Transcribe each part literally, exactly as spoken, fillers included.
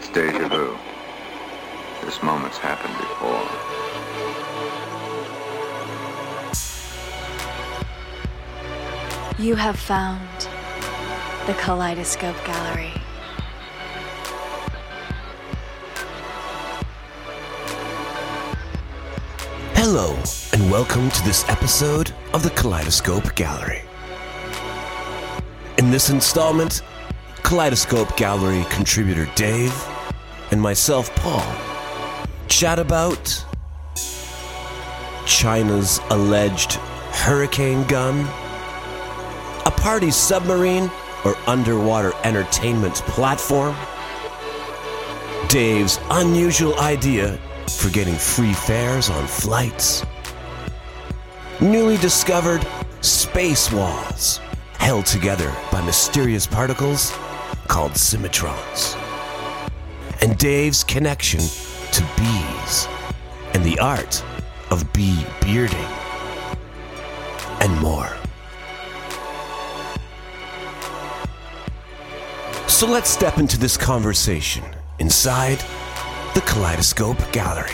It's deja vu. This moment's happened before. You have found the Kaleidoscope Gallery. Hello, and welcome to this episode of the Kaleidoscope Gallery. In this installment, Kaleidoscope Gallery contributor Dave and myself, Paul, chat about China's alleged hurricane gun, a party submarine or underwater entertainment platform, Dave's unusual idea for getting free fares on flights, newly discovered space walls held together by mysterious particles called symmetrons, and Dave's connection to bees and the art of bee bearding, and more. So let's step into this conversation inside the Kaleidoscope Gallery.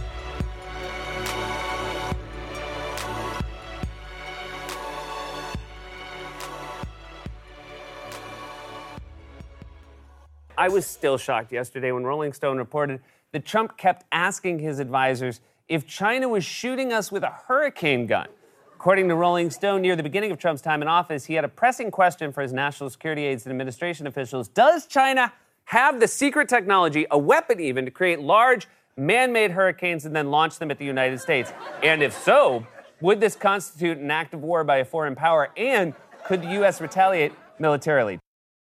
I was still shocked yesterday when Rolling Stone reported that Trump kept asking his advisors if China was shooting us with a hurricane gun. According to Rolling Stone, near the beginning of Trump's time in office, he had a pressing question for his national security aides and administration officials. Does China have the secret technology, a weapon even, to create large man-made hurricanes and then launch them at the United States? And if so, would this constitute an act of war by a foreign power? And could the U S retaliate militarily?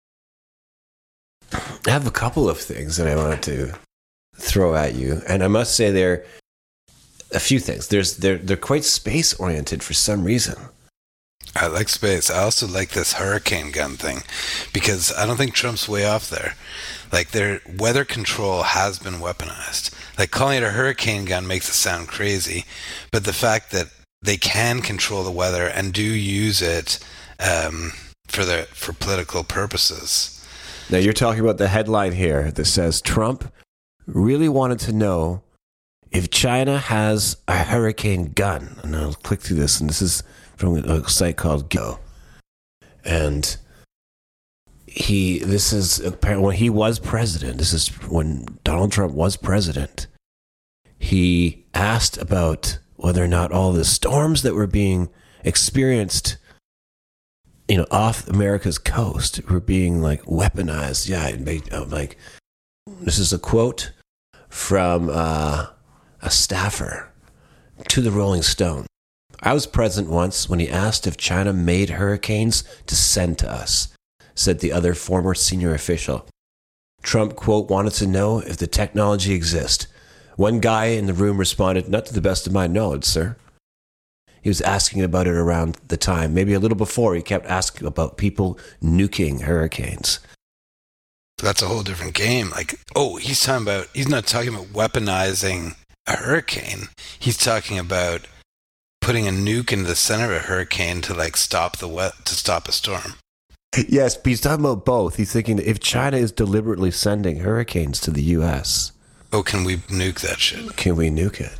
I have a couple of things that I wanted to throw at you, and I must say they're a few things. There's they're they're quite space oriented for some reason. I like space. I also like this hurricane gun thing because I don't think Trump's way off there. Like, their weather control has been weaponized. Like, calling it a hurricane gun makes it sound crazy, but the fact that they can control the weather and do use it um, for the for political purposes. Now, you're talking about the headline here that says Trump really wanted to know if China has a hurricane gun. And I'll click through this, and this is from a site called Go. And he, this is apparently when he was president. This is when Donald Trump was president. He asked about whether or not all the storms that were being experienced, you know, off America's coast were being like weaponized. Yeah, it made, uh, like, this is a quote from uh, a staffer to the Rolling Stone. I was present once when he asked if China made hurricanes to send to us, said the other former senior official. Trump, quote, wanted to know if the technology exists. One guy in the room responded, not to the best of my knowledge, sir. He was asking about it around the time, maybe a little before, he kept asking about people nuking hurricanes. That's a whole different game. Like, oh, he's talking about, he's not talking about weaponizing a hurricane. He's talking about putting a nuke in the center of a hurricane to like stop the wet, to stop a storm. Yes, but he's talking about both. He's thinking if China is deliberately sending hurricanes to the U S. Oh, can we nuke that shit? Can we nuke it?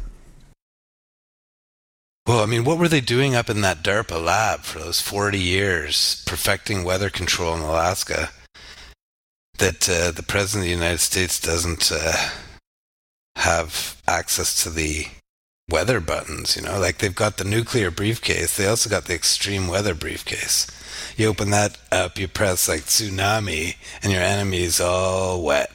Well, I mean, what were they doing up in that DARPA lab for those forty years, perfecting weather control in Alaska, that uh, the President of the United States doesn't uh, have access to the weather buttons, you know? Like, they've got the nuclear briefcase. They also got the extreme weather briefcase. You open that up, you press, like, tsunami, and your enemy's all wet.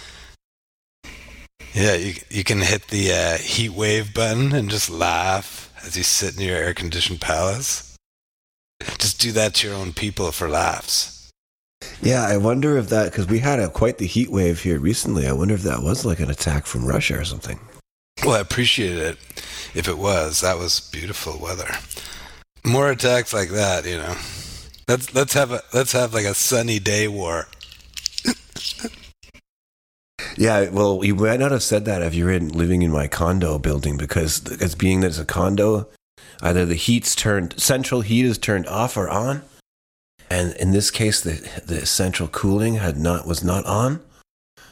Yeah, you you can hit the uh, heat wave button and just laugh as you sit in your air-conditioned palace. Just do that to your own people for laughs. Yeah, I wonder if that, because we had a, quite the heat wave here recently. I wonder if that was like an attack from Russia or something. Well, I appreciated it if it was. That was beautiful weather. More attacks like that, you know. Let's let's have a let's have like a sunny day war. Yeah, well, you might not have said that if you're in, living in my condo building, because as being that it's a condo, either the heat's turned, central heat is turned off or on, and in this case, the the central cooling had not was not on,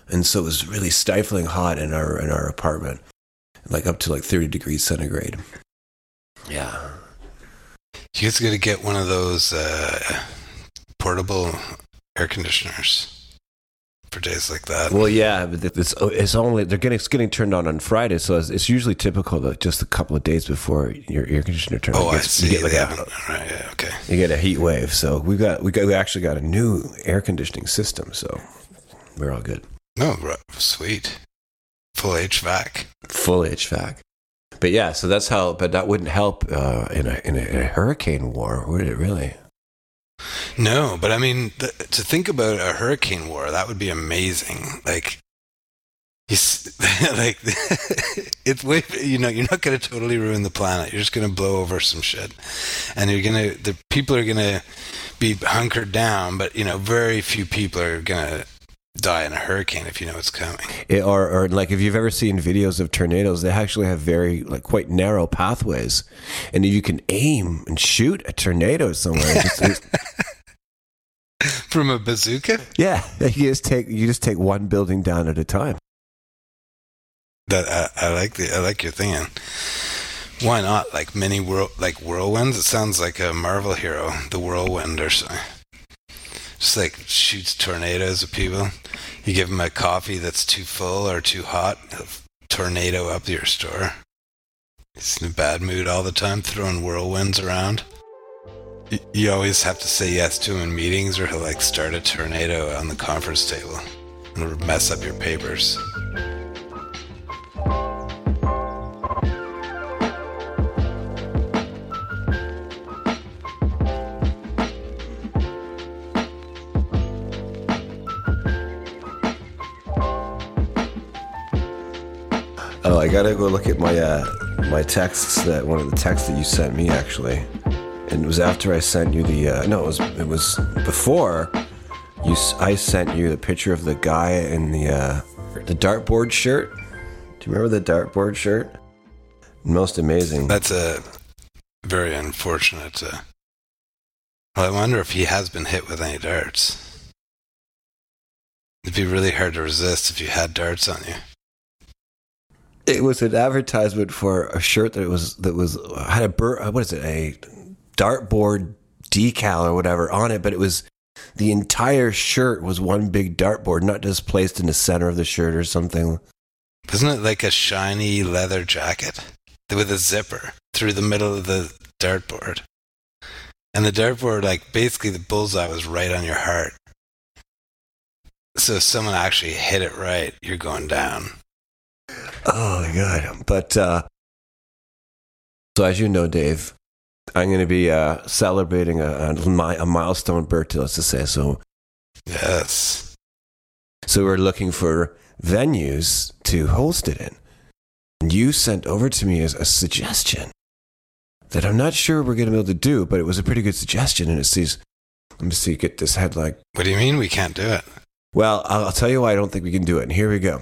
And so it was really stifling hot in our in our apartment, like up to like thirty degrees centigrade. Yeah. You guys got to get one of those uh, portable air conditioners for days like that. Well, yeah, but it's it's only they're getting it's getting turned on on Friday, so it's, it's usually typical that just a couple of days before your air conditioner turns on. Oh, gets, I see. You get like a, a, right, yeah, okay. You get a heat wave. So we got we got we actually got a new air conditioning system. So we're all good. No, sweet, full H V A C. Full H V A C. But yeah, so that's how. But that wouldn't help uh, in, a, in a in a hurricane war, would it? Really? No, but I mean, the, to think about a hurricane war, that would be amazing. Like, you, like it's way. You know, you're not going to totally ruin the planet. You're just going to blow over some shit, and you're gonna. The people are going to be hunkered down, but you know, very few people are going to die in a hurricane if you know it's coming. It, or, or like if you've ever seen videos of tornadoes, they actually have very like quite narrow pathways, and if you can aim and shoot a tornado somewhere, just, just, from a bazooka. Yeah, you just take you just take one building down at a time. That I, I like the I like your thinking. Why not like mini whirl like whirlwinds? It sounds like a Marvel hero, the Whirlwind or something. Just like shoots tornadoes at people. You give them a coffee that's too full or too hot, he'll tornado up your store. He's in a bad mood all the time, throwing whirlwinds around. You, you always have to say yes to him in meetings, or he'll like start a tornado on the conference table and it'll mess up your papers. Oh, I gotta go look at my uh, my texts. That one of the texts that you sent me actually, and it was after I sent you the. Uh, no, it was it was before you. I sent you the picture of the guy in the uh, the dartboard shirt. Do you remember the dartboard shirt? Most amazing. That's a very unfortunate. Uh, well, I wonder if he has been hit with any darts. It'd be really hard to resist if you had darts on you. It was an advertisement for a shirt that was that was had a bur- what is it a dartboard decal or whatever on it, but it was the entire shirt was one big dartboard, not just placed in the center of the shirt or something. Isn't it like a shiny leather jacket with a zipper through the middle of the dartboard? And the dartboard, like basically the bullseye was right on your heart. So if someone actually hit it right, you're going down. Oh my god! But uh, so as you know, Dave, I'm going to be uh, celebrating a, a, a milestone birthday. Let's just say so. Yes. So we're looking for venues to host it in. And you sent over to me as a suggestion that I'm not sure we're going to be able to do, but it was a pretty good suggestion. And it says, let me see, get this headline. What do you mean we can't do it? Well, I'll, I'll tell you why I don't think we can do it. And here we go.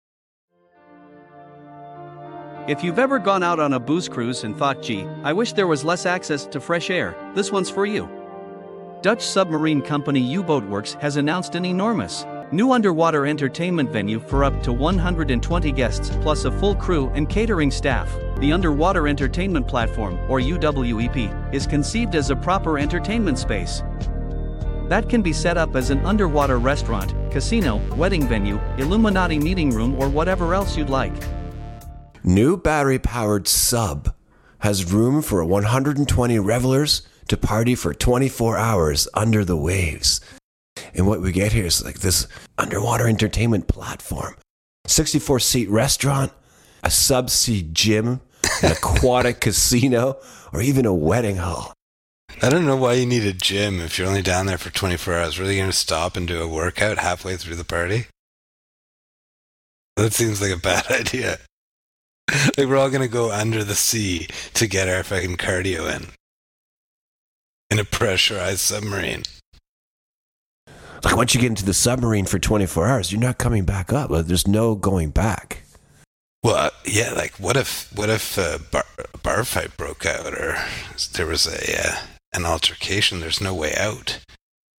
If you've ever gone out on a booze cruise and thought, gee, I wish there was less access to fresh air, this one's for you. Dutch submarine company U-Boat Works has announced an enormous new underwater entertainment venue for up to one hundred twenty guests plus a full crew and catering staff. The Underwater Entertainment Platform, or U W E P, is conceived as a proper entertainment space that can be set up as an underwater restaurant, casino, wedding venue, Illuminati meeting room, or whatever else you'd like. New battery-powered sub has room for one hundred twenty revelers to party for twenty-four hours under the waves. And what we get here is like this underwater entertainment platform, sixty-four seat restaurant, a subsea gym, an aquatic casino, or even a wedding hall. I don't know why you need a gym if you're only down there for twenty-four hours. Really going to stop and do a workout halfway through the party? That seems like a bad idea. Like we're all going to go under the sea to get our fucking cardio in. In a pressurized submarine. Like once you get into the submarine for twenty-four hours, you're not coming back up. There's no going back. Well, yeah, like what if what if a bar, a bar fight broke out or there was a uh, an altercation? There's no way out.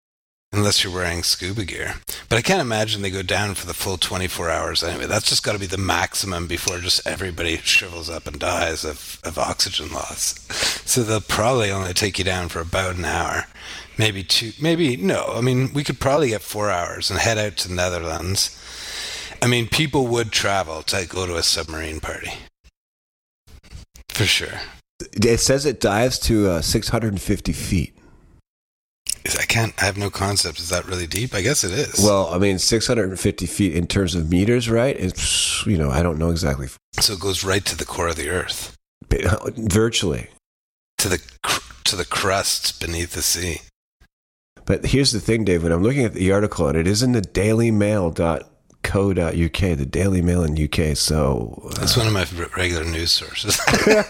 unless you're wearing scuba gear. But I can't imagine they go down for the full twenty-four hours anyway. That's just got to be the maximum before just everybody shrivels up and dies of, of oxygen loss. So they'll probably only take you down for about an hour. Maybe two, maybe, no. I mean, we could probably get four hours and head out to Netherlands. I mean, people would travel to go to a submarine party. For sure. It says it dives to uh, six hundred fifty feet. I can't, I have no concept. Is that really deep? I guess it is. Well, I mean, six hundred fifty feet in terms of meters, right? It's, you know, I don't know exactly. So it goes right to the core of the earth. Virtually. To the to the crust beneath the sea. But here's the thing, Dave, when I'm looking at the article, and it is in the daily mail dot co dot U K, the Daily Mail in U K, so... Uh, That's one of my regular news sources.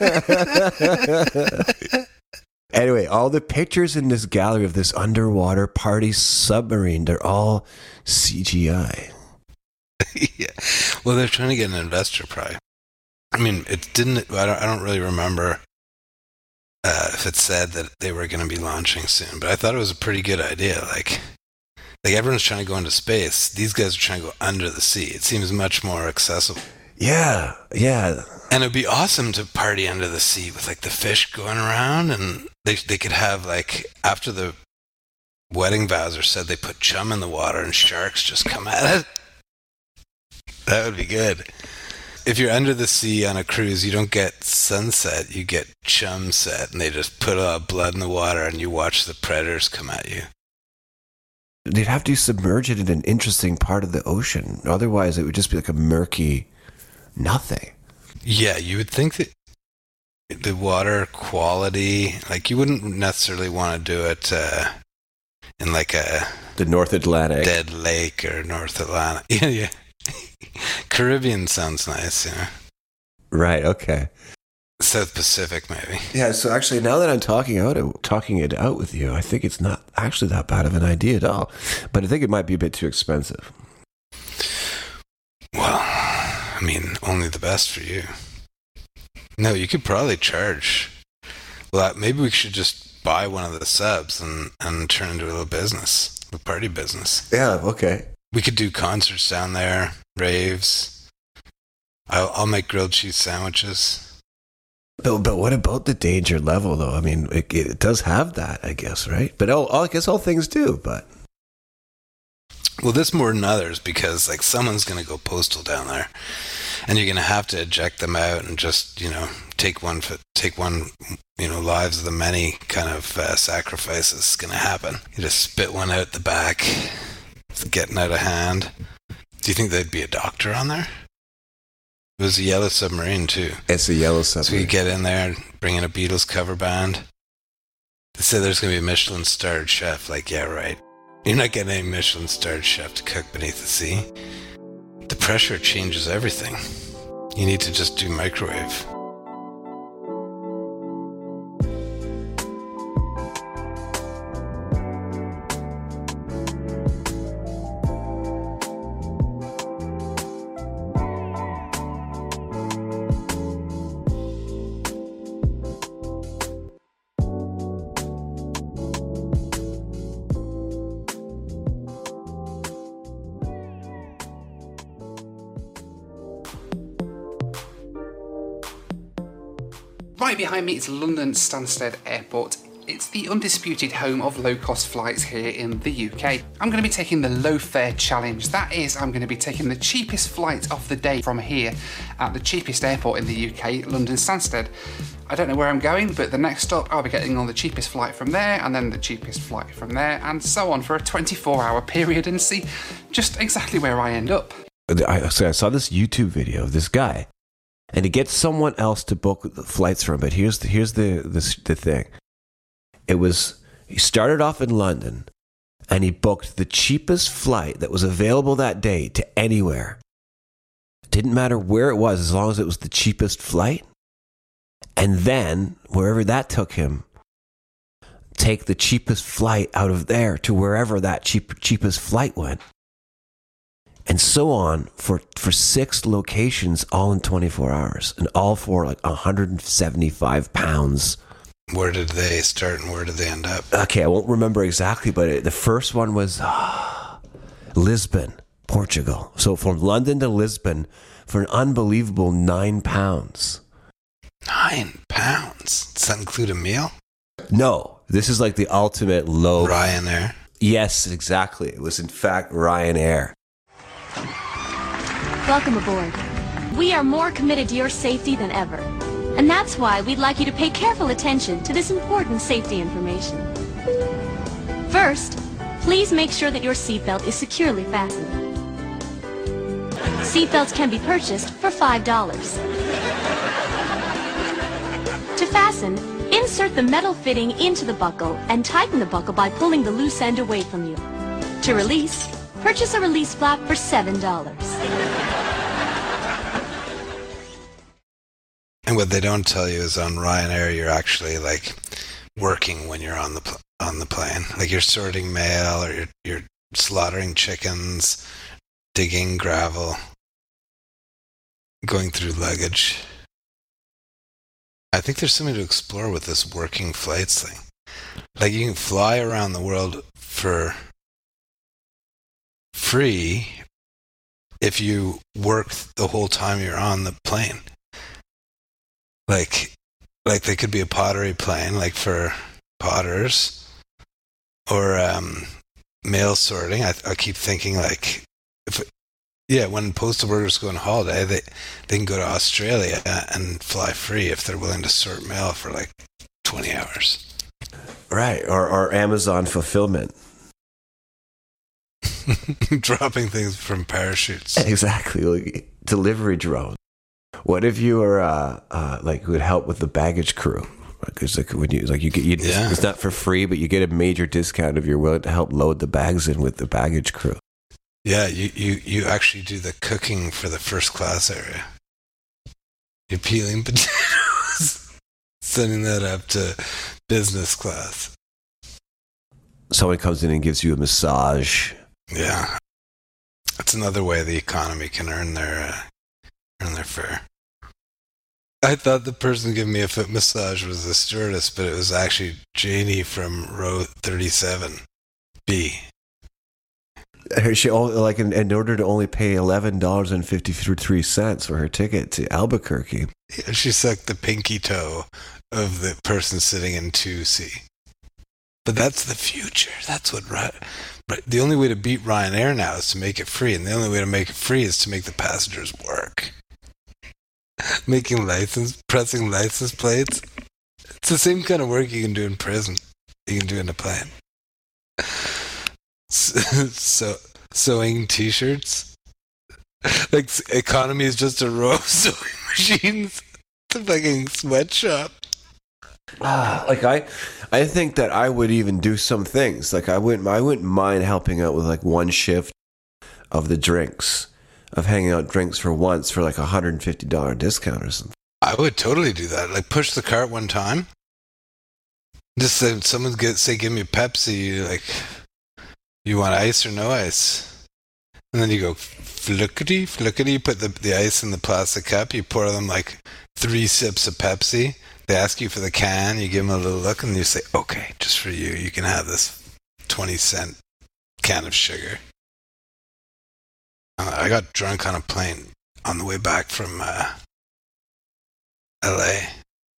Anyway, all the pictures in this gallery of this underwater party submarine, they're all C G I. Yeah. Well, they're trying to get an investor probably. I mean, it didn't... I don't, I don't really remember uh, if it said that they were going to be launching soon, but I thought it was a pretty good idea. Like... Like, everyone's trying to go into space. These guys are trying to go under the sea. It seems much more accessible. Yeah, yeah. And it would be awesome to party under the sea with, like, the fish going around. And they they could have, like, after the wedding vows are said, they put chum in the water and sharks just come at it. That would be good. If you're under the sea on a cruise, you don't get sunset. You get chum set. And they just put uh, blood in the water and you watch the predators come at you. They'd have to submerge it in an interesting part of the ocean. Otherwise, it would just be like a murky nothing. Yeah, you would think that the water quality, like you wouldn't necessarily want to do it uh, in like a... The North Atlantic. Dead Lake or North Atlantic. Yeah, yeah. Caribbean sounds nice, you know. Right, okay. South Pacific, maybe. Yeah, so actually, now that I'm talking out, talking it out with you, I think it's not actually that bad of an idea at all. But I think it might be a bit too expensive. Well, I mean, only the best for you. No, you could probably charge. Well, maybe we should just buy one of the subs and, and turn it into a little business, a party business. Yeah, okay. We could do concerts down there, raves. I'll, I'll make grilled cheese sandwiches. But, but what about the danger level, though? I mean, it, it does have that, I guess, right? But all, all, I guess all things do, but... Well, this more than others because, like, someone's going to go postal down there. And you're going to have to eject them out and just, you know, take one, for, take one, you know, lives of the many kind of uh, sacrifices is going to happen. You just spit one out the back. It's getting out of hand. Do you think there'd be a doctor on there? It was a yellow submarine, too. It's a yellow submarine. So you get in there, bring in a Beatles cover band. They say there's going to be a Michelin-starred chef. Like, yeah, right. You're not getting any Michelin-starred chef to cook beneath the sea. The pressure changes everything. You need to just do microwave. Right behind me is London Stansted Airport. It's the undisputed home of low-cost flights here in the U K. I'm going to be taking the low fare challenge. That is, I'm going to be taking the cheapest flight of the day from here at the cheapest airport in the U K, London Stansted. I don't know where I'm going, but the next stop I'll be getting on the cheapest flight from there, and then the cheapest flight from there, and so on for a twenty-four hour period, and see just exactly where I end up. I, so I saw this YouTube video of this guy, and he gets someone else to book the flights for him. But here's the, here's the, the the thing. It was he started off in London, and he booked the cheapest flight that was available that day to anywhere. It didn't matter where it was, as long as it was the cheapest flight. And then wherever that took him, take the cheapest flight out of there to wherever that cheap, cheapest flight went. And so on for, for six locations, all in twenty-four hours, and all for like one hundred seventy-five pounds where did they start and where did they end up? Okay, I won't remember exactly, but it, the first one was uh, Lisbon, Portugal. So from London to Lisbon for an unbelievable nine pounds. Nine pounds? Does that include a meal? No, this is like the ultimate low. Ryanair? Yes, exactly. It was in fact Ryanair. Welcome aboard. We are more committed to your safety than ever. And that's why we'd like you to pay careful attention to this important safety information. First, please make sure that your seatbelt is securely fastened. Seatbelts can be purchased for five dollars. To fasten, insert the metal fitting into the buckle and tighten the buckle by pulling the loose end away from you. To release, purchase a release flap for seven dollars. And what they don't tell you is on Ryanair, you're actually like working when you're on the pl- on the plane. Like you're sorting mail or you're, you're slaughtering chickens, digging gravel, going through luggage. I think there's something to explore with this working flights thing. Like you can fly around the world for free if you work the whole time you're on the plane. Like, like they could be a pottery plane, like for potters, or um, mail sorting. I, I keep thinking like, if it, yeah, when postal workers go on holiday, they they can go to Australia and fly free if they're willing to sort mail for like twenty hours. Right, or or Amazon fulfillment. Dropping things from parachutes. Exactly, like delivery drone. What if you were uh, uh, like would help with the baggage crew? Because like when you like you get you, Yeah. it's not for free, but you get a major discount if you're willing to help load the bags in with the baggage crew. Yeah, you, you, you actually do the cooking for the first class area. You're peeling potatoes, sending that up to business class. Someone comes in and gives you a massage. Yeah, that's another way the economy can earn their uh, earn their fare. I thought the person giving me a foot massage was the stewardess, but it was actually Janie from row thirty-seven B. Her- She only, like in, in order to only pay eleven dollars and fifty three cents for her ticket to Albuquerque. Yeah, she sucked the pinky toe of the person sitting in two C. But that's the future. That's what right. Right. The only way to beat Ryanair now is to make it free, and the only way to make it free is to make the passengers work. Making license, pressing license plates. It's the same kind of work you can do in prison. You can do in a plane. So, sewing T-shirts. Like economy is just a row of sewing machines. It's a fucking sweatshop. Ah, like I, I think that I would even do some things. Like I wouldn't, I wouldn't mind helping out with like one shift of the drinks, of hanging out drinks for once for like a hundred and fifty dollar discount or something. I would totally do that. Like push the cart one time. Just say someone get say give me a Pepsi. Like you want ice or no ice, and then you go flickety flickety. Put the the ice in the plastic cup. You pour them like three sips of Pepsi. They ask you for the can, you give them a little look, and you say, okay, just for you, you can have this twenty cent can of sugar. Uh, I got drunk on a plane on the way back from uh, L A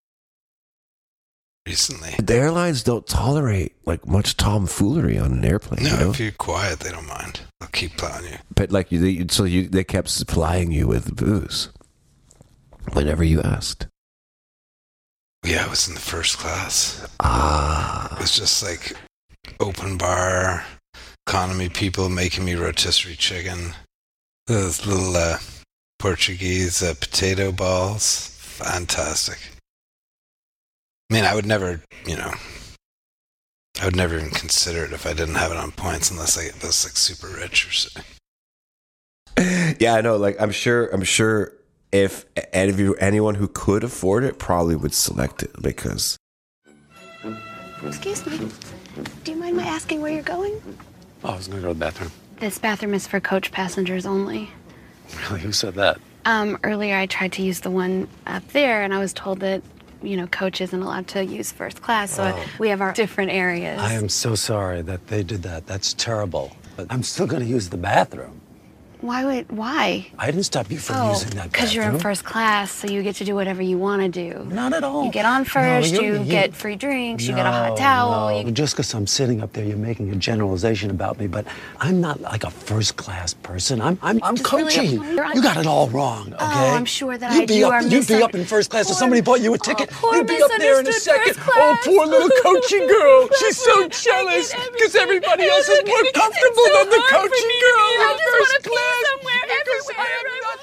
recently. The airlines don't tolerate like much tomfoolery on an airplane. No, you know? if you're quiet, they don't mind. They'll keep plowing you. But like you, they, so you, they kept supplying you with booze whenever you asked. Yeah, I was in the first class. Ah, It was just like open bar, economy people making me rotisserie chicken. Those little uh, Portuguese uh, potato balls. Fantastic. I mean, I would never, you know, I would never even consider it if I didn't have it on points unless I was like super rich or something. yeah, I know. Like I'm sure, I'm sure. If any of you, anyone who could afford it probably would select it because. Excuse me. Do you mind my asking where you're going? Oh, I was going to go to the bathroom. This bathroom is for coach passengers only. Really? Who said that? Um, earlier I tried to use the one up there and I was told that you know, Coach isn't allowed to use first class, so Oh. we have our different areas. I am so sorry that they did that. That's terrible. But I'm still going to use the bathroom. Why would, why? I didn't stop you from Oh, using that bathroom. because you're in first class, so you get to do whatever you want to do. Not at all. You get on first, No, you you- get free drinks, you No, get a hot towel. no. You... Just because I'm sitting up there, you're making a generalization about me, but I'm not like a first-class person. I'm, I'm, I'm Just really coaching. apply- You got it all wrong, okay? Oh, I'm sure that you'd I be do. Up, Our you'd be misun- up in first class if Poor- somebody bought you a ticket. Oh, poor you'd be up there in a misunderstood second. first Oh, class. poor little coaching girl. She's so I jealous get because everything. everybody else is Look, more it's comfortable so than the hard for coaching me to girl be- in I just first wanna be class. somewhere, because I everywhere. have nothing.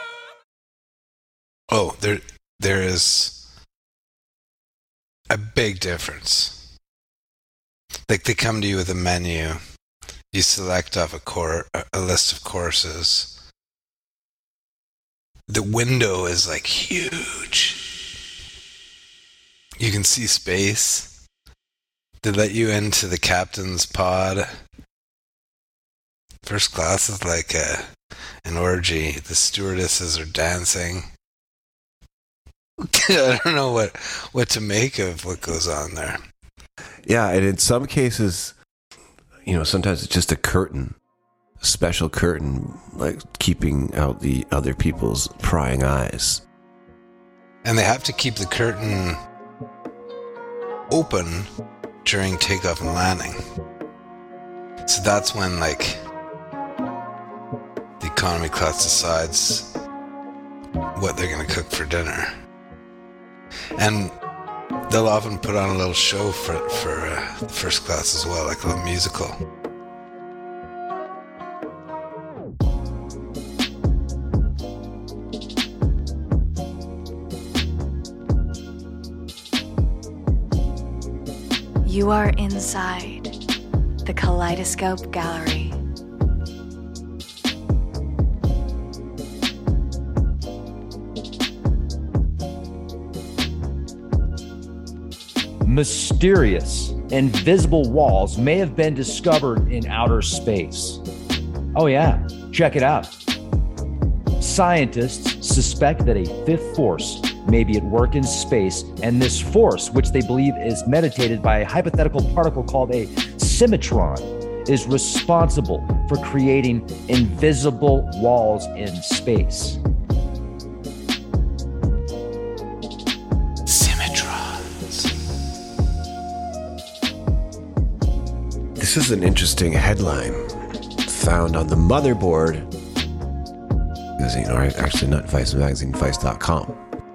Oh, there there is a big difference. Like they come to you with a menu, you select off a cor- a list of courses. The window is like huge. You can see space. They let you into the captain's pod. First class is like a an orgy. The stewardesses are dancing. I don't know what what to make of what goes on there. Yeah, and in some cases, you know, sometimes it's just a curtain, a special curtain, like keeping out the other people's prying eyes. And they have to keep the curtain open during takeoff and landing. So that's when, like, the economy class decides what they're going to cook for dinner. And they'll often put on a little show for for uh, the first class as well, like a little musical. You are inside the Kaleidoscope Gallery. Mysterious, invisible walls may have been discovered in outer space. Oh, yeah, check it out. Scientists suspect that a fifth force may be at work in space, and this force, which they believe is meditated by a hypothetical particle called a symmetron, is responsible for creating invisible walls in space. This is an interesting headline found on the motherboard magazine, or actually not Vice magazine, vice dot com.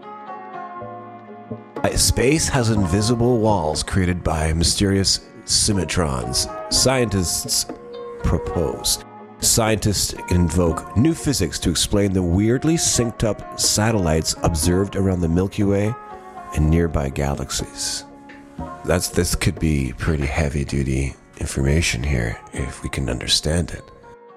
Space has invisible walls created by mysterious symmetrons. Scientists propose. Scientists invoke new physics to explain the weirdly synced up satellites observed around the Milky Way and nearby galaxies. That's this could be pretty heavy duty information here if we can understand it.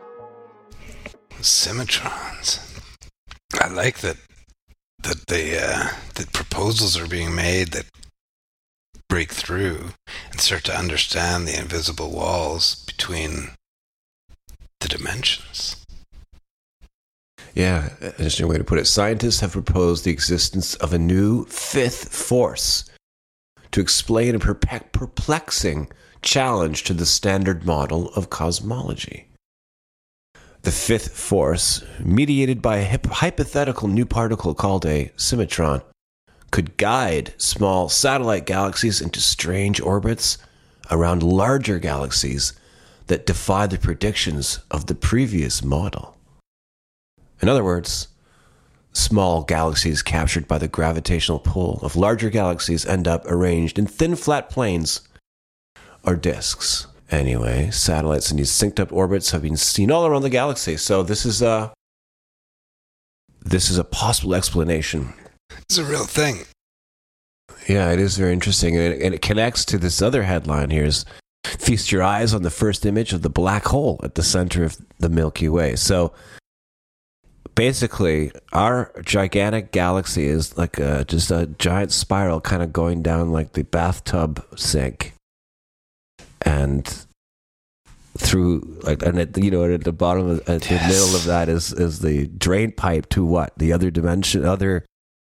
Symmetrons. I like that that the uh, that proposals are being made that break through and start to understand the invisible walls between the dimensions. Yeah, interesting way to put it. Scientists have proposed the existence of a new fifth force to explain a perpe- perplexing challenge to the standard model of cosmology. The fifth force, mediated by a hip- hypothetical new particle called a symmetron, could guide small satellite galaxies into strange orbits around larger galaxies that defy the predictions of the previous model. In other words, small galaxies captured by the gravitational pull of larger galaxies end up arranged in thin, flat planes or disks. Anyway, satellites in these synced up orbits have been seen all around the galaxy. So this is a this is a possible explanation. It's a real thing. Yeah, it is very interesting, and it, and it connects to this other headline here: is feast your eyes on the first image of the black hole at the center of the Milky Way. So basically, our gigantic galaxy is like a, just a giant spiral, kind of going down like the bathtub sink. And through, like, and at, you know, at the bottom, of, at yes. the middle of that is is the drain pipe to what? The other dimension, other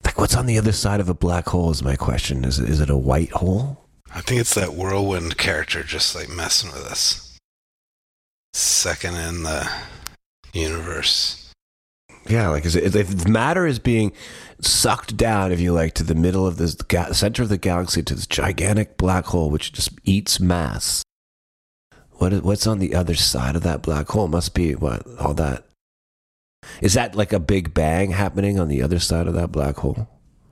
Like, what's on the other side of a black hole is my question. Is it, is it a white hole? I think it's that whirlwind character just like messing with us. Second in the universe. Yeah, like is it, if matter is being sucked down, if you like, to the middle of this ga- center of the galaxy, to this gigantic black hole which just eats mass. What is, what's on the other side of that black hole? Must be what all that. Is that like a big bang happening on the other side of that black hole?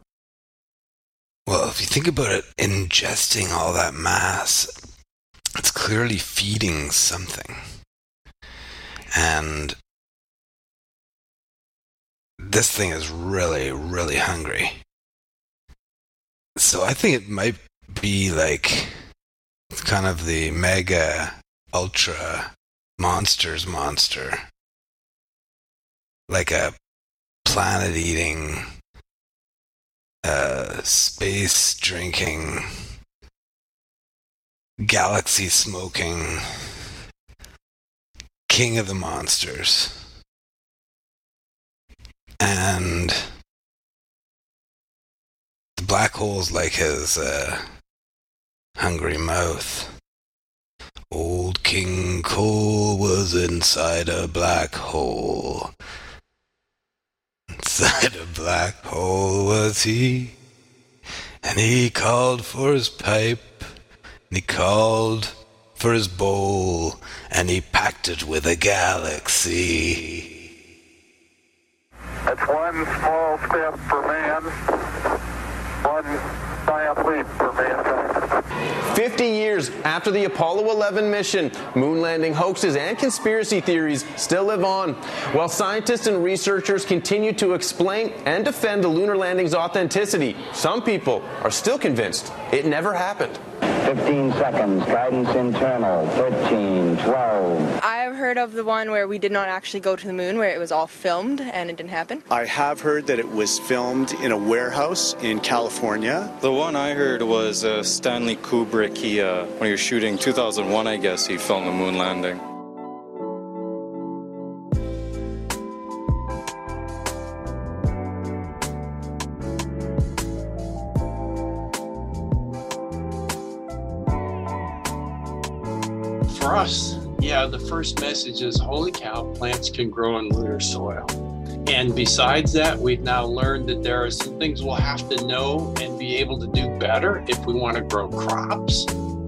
Well, if you think about it, ingesting all that mass, it's clearly feeding something. And this thing is really, really hungry. So I think it might be like kind of the mega, ultra monsters monster. Like a planet-eating, uh, space-drinking, galaxy-smoking king of the monsters. And the black hole's like his uh, hungry mouth. Old King Cole was inside a black hole. Inside a black hole was he, and he called for his pipe, and he called for his bowl, and he packed it with a galaxy. That's one small step for man, one giant leap for mankind. fifty years after the Apollo eleven mission, moon landing hoaxes and conspiracy theories still live on. While scientists and researchers continue to explain and defend the lunar landing's authenticity, some people are still convinced it never happened. fifteen seconds, guidance internal, thirteen, twelve. I've heard of the one where we did not actually go to the moon, where it was all filmed and it didn't happen. I have heard that it was filmed in a warehouse in California. The one I heard was uh, Stanley Kubrick. He, uh, when he was shooting two thousand one, I guess, he filmed the moon landing. For us, yeah, the first message is, holy cow, plants can grow in lunar soil. And besides that, we've now learned that there are some things we'll have to know and be able to do better if we want to grow crops.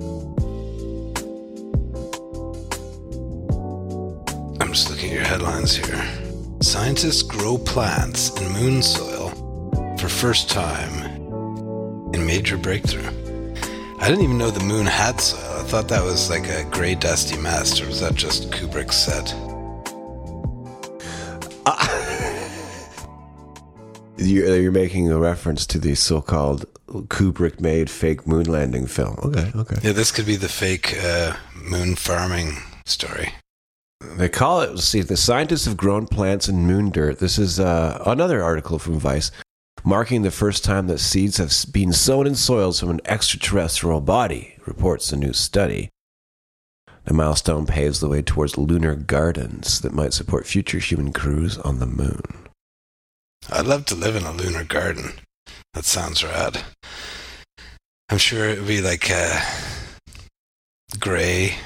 I'm just looking at your headlines here. Scientists grow plants in moon soil for first time in major breakthrough. I didn't even know the moon had soil. I thought that was like a gray, dusty mess, or was that just Kubrick's set? Uh, you're, you're making a reference to the so-called Kubrick-made fake moon landing film. Okay, okay. Yeah, this could be the fake uh, moon farming story. They call it, see, the scientists have grown plants in moon dirt. This is uh, another article from Vice, marking the first time that seeds have been sown in soils from an extraterrestrial body, reports a new study. The milestone paves the way towards lunar gardens that might support future human crews on the moon. I'd love to live in a lunar garden. That sounds rad. I'm sure it would be like uh, gray.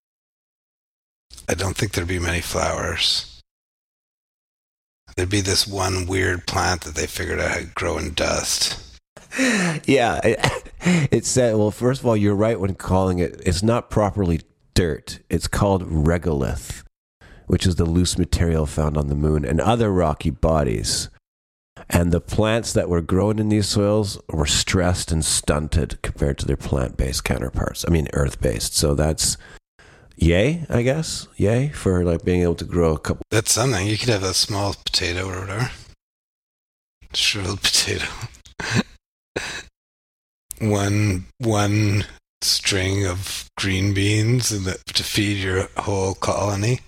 I don't think there'd be many flowers. There'd be this one weird plant that they figured out how to grow in dust. Yeah, it, it said, well, first of all, you're right when calling it, it's not properly dirt. It's called regolith, which is the loose material found on the moon and other rocky bodies. And the plants that were grown in these soils were stressed and stunted compared to their plant-based counterparts. I mean, earth-based. So that's yay, I guess. Yay for like being able to grow a couple. That's something. You could have a small potato or whatever. Shriveled potato. one one string of green beans and the, to feed your whole colony.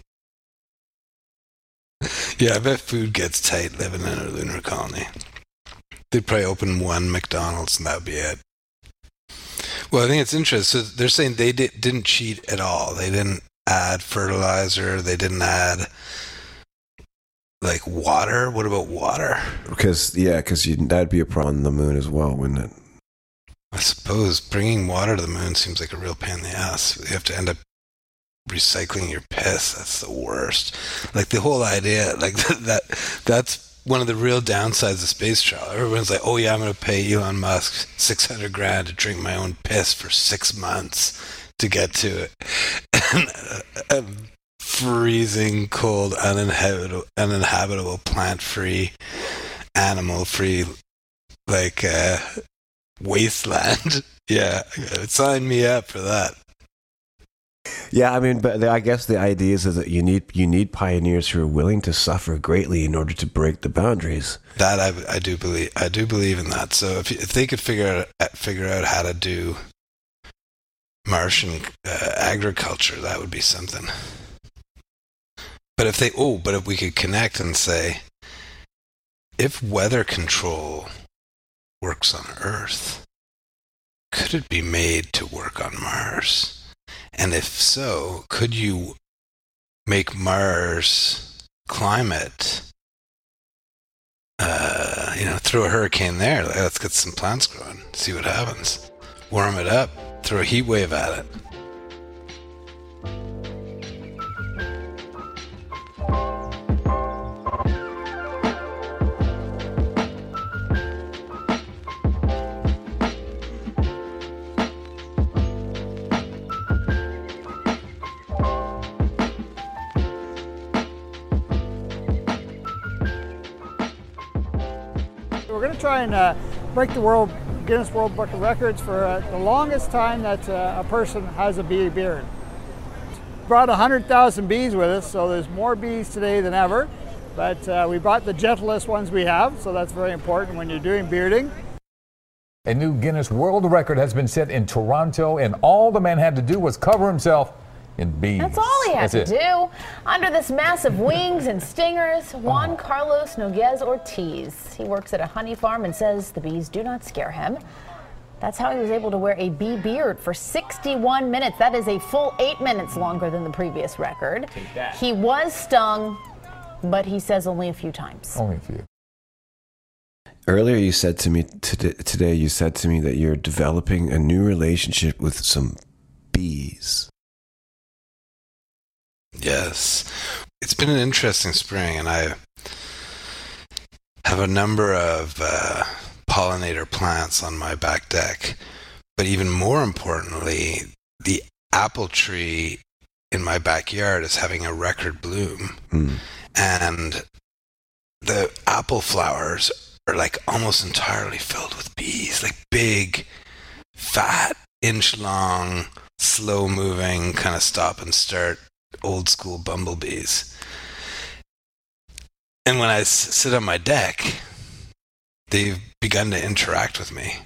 Yeah, I bet food gets tight living in a lunar colony. They'd probably open one McDonald's and that would be it. Well, I think it's interesting. So they're saying they did, didn't cheat at all. They didn't add fertilizer. They didn't add Like water? What about water? Because, yeah, because that'd be a problem on the moon as well, wouldn't it? I suppose bringing water to the moon seems like a real pain in the ass. You have to end up recycling your piss. That's the worst. Like the whole idea, like that, that's one of the real downsides of space travel. Everyone's like, oh yeah, I'm going to pay Elon Musk six hundred grand to drink my own piss for six months to get to it. And, uh, um, freezing cold, uninhabitable, uninhabitable, plant-free, animal-free, like uh, wasteland. Yeah, sign me up for that. Yeah, I mean, but the, I guess the idea is that you need you need pioneers who are willing to suffer greatly in order to break the boundaries. That I, I do believe. I do believe in that. So if if they could figure out figure out how to do Martian uh, agriculture, that would be something. But if they, oh, but if we could connect and say, if weather control works on Earth, could it be made to work on Mars? And if so, could you make Mars climate, uh, you know, throw a hurricane there, like, let's get some plants growing, see what happens. Warm it up, throw a heat wave at it. We're going to try and uh, break the world Guinness World Book of Records for uh, the longest time that uh, a person has a bee beard. Brought one hundred thousand bees with us, so there's more bees today than ever. But uh, we brought the gentlest ones we have, so that's very important when you're doing bearding. A new Guinness World Record has been set in Toronto, and all the man had to do was cover himself in bees. That's all he had That's to it. do. Under this mass of wings and stingers, Juan Carlos Noguez Ortiz. He works at a honey farm and says the bees do not scare him. That's how he was able to wear a bee beard for sixty-one minutes. That is a full eight minutes longer than the previous record. Take that. He was stung, but he says only a few times. Only a few. Earlier, you said to me today, today, you said to me that you're developing a new relationship with some bees. Yes. It's been an interesting spring, and I have a number of uh, pollinator plants on my back deck. But even more importantly, the apple tree in my backyard is having a record bloom. Mm. And the apple flowers are like almost entirely filled with bees, like big, fat, inch-long, slow-moving, kind of stop and start old school bumblebees. And when I s- sit on my deck, they've begun to interact with me.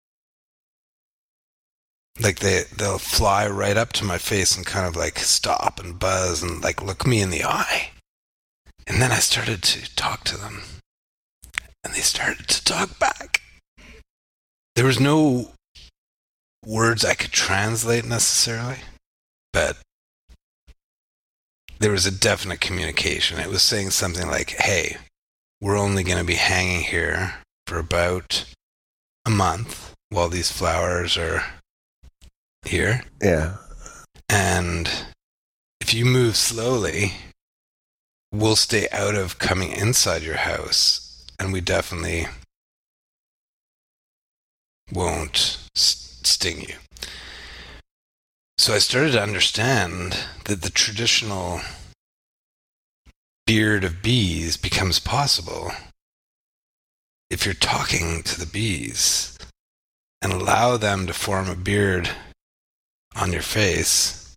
Like they, they'll fly right up to my face and kind of like stop and buzz and like look me in the eye. And then I started to talk to them. And they started to talk back. There was no words I could translate necessarily, but there was a definite communication. It was saying something like, hey, we're only going to be hanging here for about a month while these flowers are here. Yeah. And if you move slowly, we'll stay out of coming inside your house, and we definitely won't s- sting you. So I started to understand that the traditional beard of bees becomes possible if you're talking to the bees and allow them to form a beard on your face.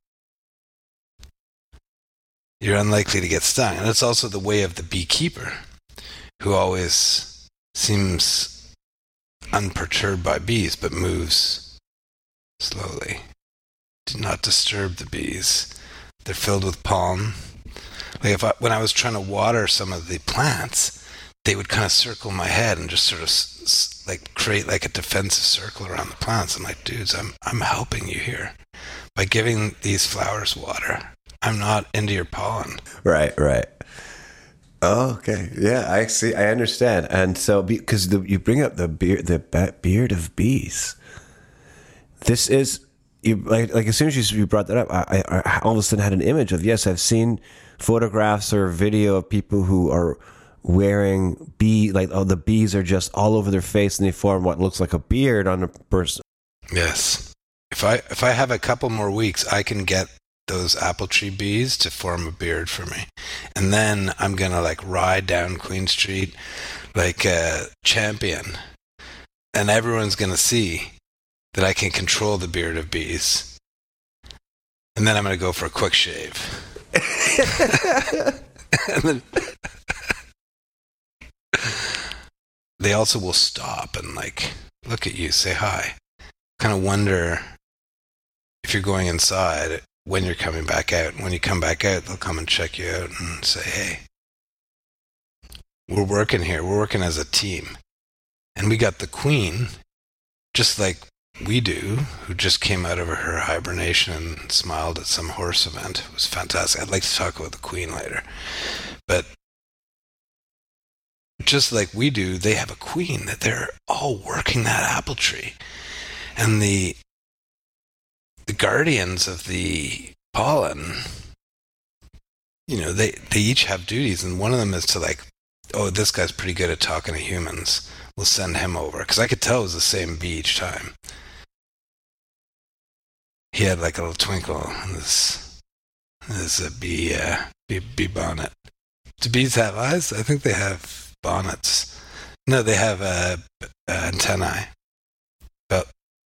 You're unlikely to get stung. And it's also the way of the beekeeper, who always seems unperturbed by bees but moves slowly. Do not disturb the bees. They're filled with pollen. Like if I, when I was trying to water some of the plants, they would kind of circle my head and just sort of s- s- like create like a defensive circle around the plants. I'm like, dudes, I'm I'm helping you here by giving these flowers water. I'm not into your pollen. Right, right. Oh, okay. Yeah, I see. I understand. And so, because the, you bring up the beard, the ba- beard of bees. This is you like like as soon as you, you brought that up, I, I, I all of a sudden had an image of yes, I've seen photographs or video of people who are wearing bee like oh the bees are just all over their face and they form what looks like a beard on a person. Yes. If I if I have a couple more weeks, I can get those apple tree bees to form a beard for me. And then I'm going to like ride down Queen Street like a champion. And everyone's going to see that I can control the beard of bees. And then I'm going to go for a quick shave. And then they also will stop and like look at you, say hi. Kind of wonder if you're going inside when you're coming back out. When you come back out, they'll come and check you out and say, hey, we're working here. We're working as a team. And we got the queen, just like we do, who just came out of her hibernation and smiled at some horse event. It was fantastic. I'd like to talk about the queen later. But just like we do, they have a queen that they're all working that apple tree. And the the guardians of the pollen, you know, they, they each have duties, and one of them is to like, oh, this guy's pretty good at talking to humans. We'll send him over. Because I could tell it was the same bee each time. He had like a little twinkle in this, this uh, bee, uh, bee, bee bonnet. Do bees have eyes? I think they have bonnets. No, they have uh, uh, antennae. But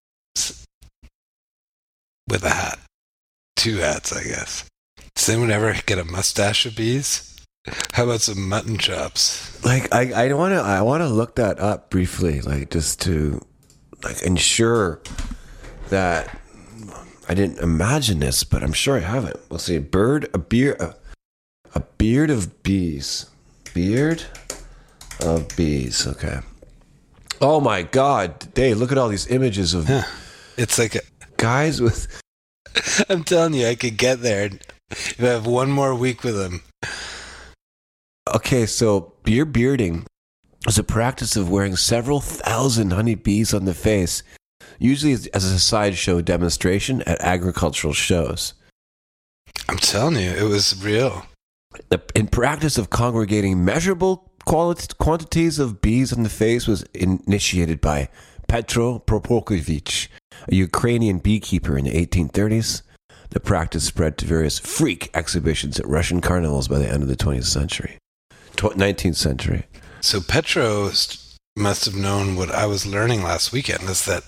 with a hat. Two hats, I guess. Does anyone ever get a mustache of bees? How about some mutton chops? Like I, I want to, I want to look that up briefly, like just to, like ensure that I didn't imagine this, but I'm sure I haven't. We'll see. A bird, a beard, a, a beard of bees, beard of bees. Okay. Oh my God, Dave! Look at all these images of. Huh. It's like a guys with. I'm telling you, I could get there if I have one more week with them. Okay, so beer bearding is a practice of wearing several thousand honeybees on the face, usually as a sideshow demonstration at agricultural shows. I'm telling you, it was real. The in practice of congregating measurable quali- quantities of bees on the face was initiated by Petro Prokofievich, a Ukrainian beekeeper in the eighteen thirties. The practice spread to various freak exhibitions at Russian carnivals by the end of the twentieth century. nineteenth century. So Petro must have known what I was learning last weekend, is that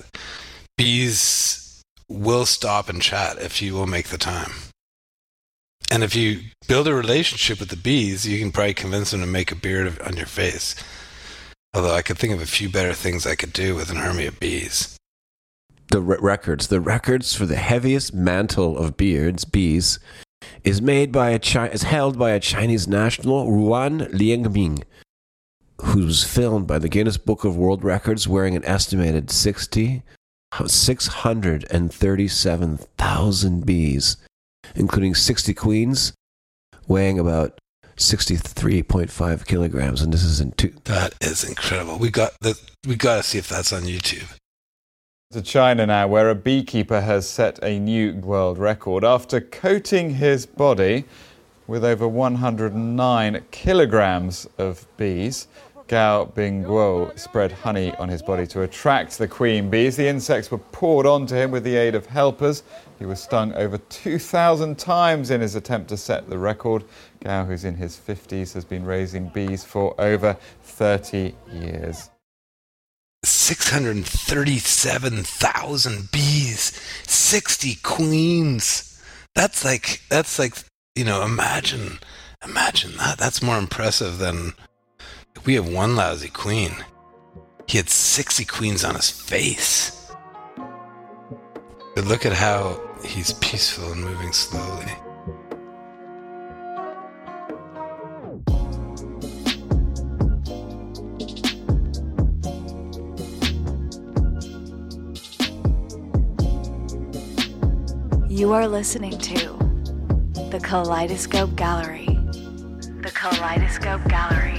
bees will stop and chat if you will make the time. And if you build a relationship with the bees, you can probably convince them to make a beard on your face. Although I could think of a few better things I could do with an army of bees. The re- records. The records for the heaviest mantle of beards, bees, is made by a Chi- is held by a Chinese national, Ruan Liangming, who was filmed by the Guinness Book of World Records wearing an estimated sixty, six hundred thirty-seven thousand bees, including sixty queens, weighing about sixty-three point five kilograms, and this is in two. That is incredible. We got the, we got to see if that's on YouTube. To China now, where a beekeeper has set a new world record after coating his body with over one hundred nine kilograms of bees. Gao Bingguo spread honey on his body to attract the queen bees. The insects were poured onto him with the aid of helpers. He was stung over two thousand times in his attempt to set the record. Gao, who's in his fifties, has been raising bees for over thirty years. six hundred thirty-seven thousand bees, sixty queens. That's like, that's like, you know, imagine, imagine that. That's more impressive than, we have one lousy queen. He had sixty queens on his face. But look at how he's peaceful and moving slowly. You are listening to the Kaleidoscope Gallery. The Kaleidoscope Gallery.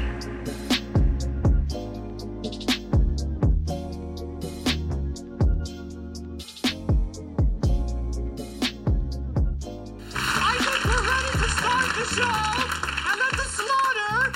I think we're ready to start the show and let the slaughter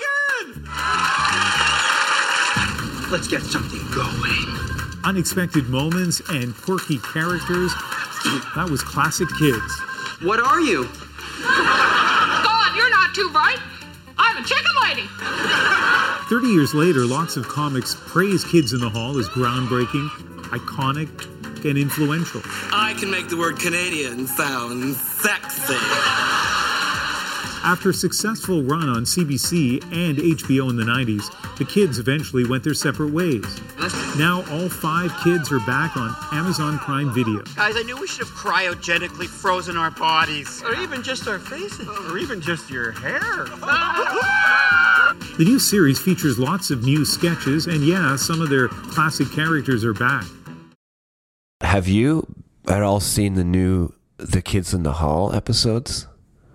begin! Let's get something going. Unexpected moments and quirky characters. That was Classic Kids. What are you? God, you're not too bright. I'm a chicken lady. thirty years later, lots of comics praise Kids in the Hall as groundbreaking, iconic, and influential. I can make the word Canadian sound sexy. After a successful run on C B C and H B O in the nineties, the Kids eventually went their separate ways. Now all five Kids are back on Amazon Prime Video. Guys, I knew we should have cryogenically frozen our bodies. Or even just our faces. Or even just your hair. The new series features lots of new sketches, and yeah, some of their classic characters are back. Have you at all seen the new The Kids in the Hall episodes?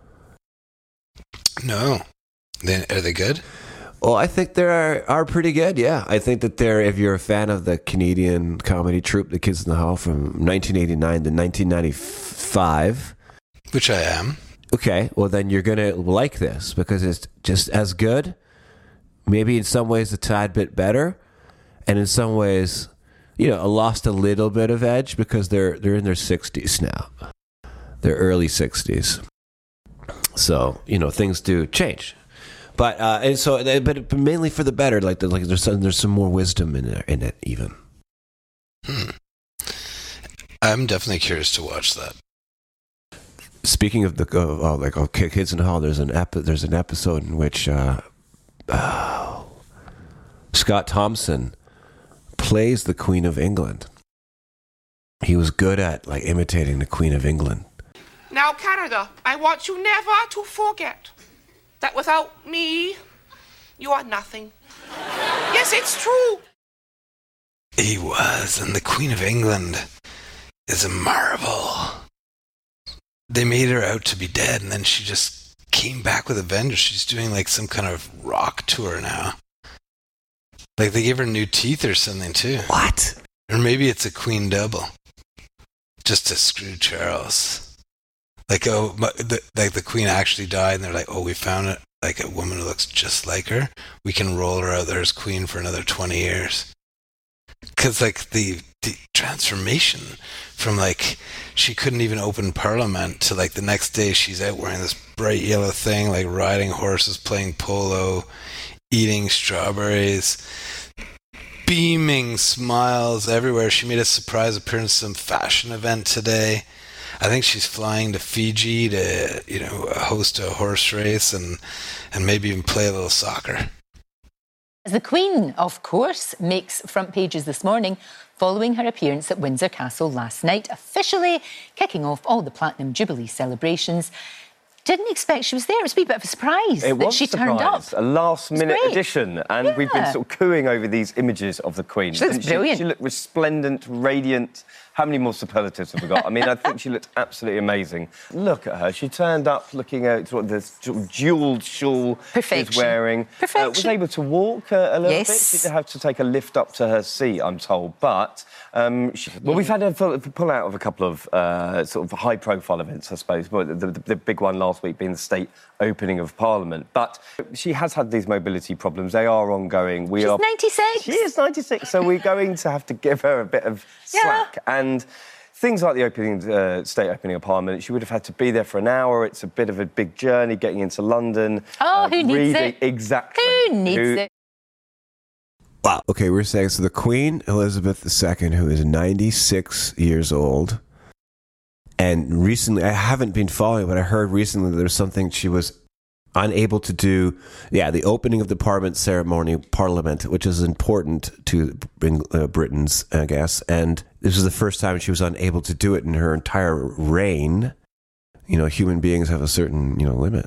No. Then are they good? Well, I think they are, are pretty good, yeah. I think that they're, if you're a fan of the Canadian comedy troupe, The Kids in the Hall, from nineteen eighty-nine to nineteen ninety-five. Which I am. Okay, well then you're going to like this, because it's just as good, maybe in some ways a tad bit better, and in some ways, you know, lost a little bit of edge, because they're they're in their sixties now. They're early sixties. So, you know, things do change. But uh, and so, but mainly for the better. Like, like there's some, there's some more wisdom in it, in it even. Hmm. I'm definitely curious to watch that. Speaking of the uh, like oh, Kids in the Hall, there's an epi- there's an episode in which uh, oh, Scott Thompson plays the Queen of England. He was good at like imitating the Queen of England. Now, Canada, I want you never to forget that without me, you are nothing. Yes, it's true. He was, and the Queen of England is a marvel. They made her out to be dead, and then she just came back with a vengeance. She's doing like some kind of rock tour now. Like they gave her new teeth or something too. What? Or maybe it's a queen double, just to screw Charles. Like, oh, the, like the queen actually died, and they're like, oh, we found it, like a woman who looks just like her. We can roll her out there as queen for another twenty years. Because, like, the, the transformation from, like, she couldn't even open Parliament to, like, the next day she's out wearing this bright yellow thing, like riding horses, playing polo, eating strawberries, beaming smiles everywhere. She made a surprise appearance at some fashion event today. I think she's flying to Fiji to, you know, host a horse race and, and maybe even play a little soccer. The Queen, of course, makes front pages this morning following her appearance at Windsor Castle last night, officially kicking off all the Platinum Jubilee celebrations. Didn't expect she was there. It was a wee bit of a surprise it that was she a surprise. turned up. A last-minute addition, and Yeah. we've been sort of cooing over these images of the Queen. She looks Didn't brilliant. She, she looked resplendent, radiant. How many more superlatives have we got? I mean, I think she looked absolutely amazing. Look at her. She turned up looking at sort of this sort of jewelled shawl Perfection. she's wearing. Perfection. Uh, was able to walk uh, a little Yes. bit. She did have to take a lift up to her seat, I'm told. But, um, she, well, we've had a full- pull out of a couple of uh, sort of high-profile events, I suppose. Well, the, the, the big one last week being the state opening of Parliament. But she has had these mobility problems. They are ongoing. We She's are ninety-six. She is ninety-six, so we're going to have to give her a bit of slack. Yeah. And things like the opening, uh, state opening of Parliament, she would have had to be there for an hour. It's a bit of a big journey getting into London. Oh, who needs reading. it? Exactly. Who needs Who- it? Wow. Okay, we're saying so the Queen Elizabeth the Second, who is ninety-six years old, and recently, I haven't been following, but I heard recently there was something she was unable to do. Yeah, the opening of the Parliament ceremony, Parliament, which is important to Eng- uh, Britons, I guess, and this was the first time she was unable to do it in her entire reign. You know, human beings have a certain, you know, limit.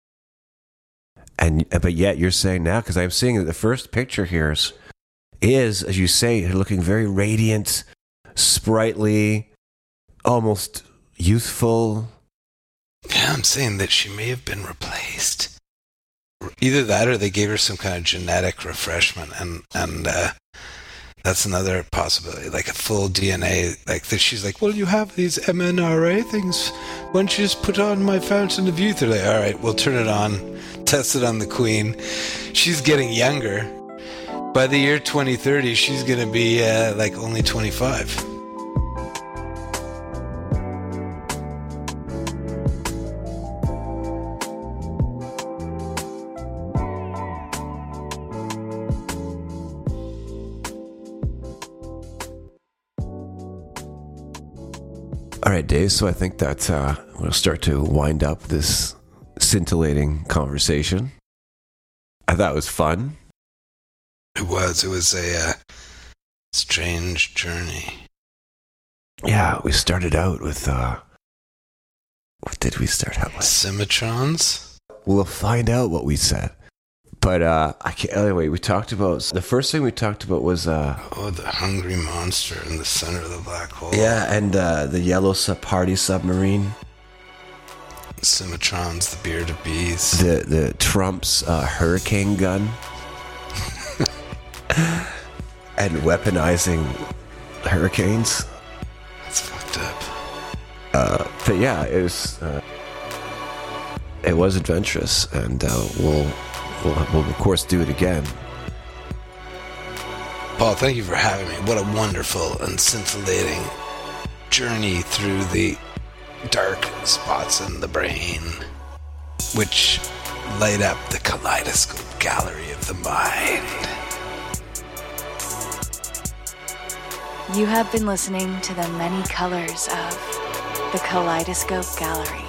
And but yet you're saying now, because I'm seeing that the first picture here is, is, as you say, looking very radiant, sprightly, almost youthful. Yeah, I'm saying that she may have been replaced. Either that or they gave her some kind of genetic refreshment, and and uh, that's another possibility, like a full D N A. Like that, she's like, well, you have these M N R A things. Why don't you just put on my Fountain of Youth? They're like, all right, we'll turn it on, test it on the Queen. She's getting younger. By the year twenty thirty, she's going to be uh, like only twenty-five. All right, Dave, so I think that uh, we'll start to wind up this scintillating conversation. I thought it was fun. It was. It was a uh, strange journey. Yeah, we started out with... Uh, what did we start out with? Symmetrons? We'll find out what we said. But uh, I can't, anyway, we talked about... The first thing we talked about was... Uh, oh, the hungry monster in the center of the black hole. Yeah, and uh, the yellow sub- party submarine. Symmetrons, the beard of bees. The, the Trump's uh, hurricane gun. And weaponizing hurricanes. That's fucked up. Uh, but yeah, it was... Uh, it was adventurous, and uh, we'll... We'll, we'll, of course, do it again. Paul, thank you for having me. What a wonderful and scintillating journey through the dark spots in the brain, which light up the kaleidoscope gallery of the mind. You have been listening to the many colors of the Kaleidoscope Gallery.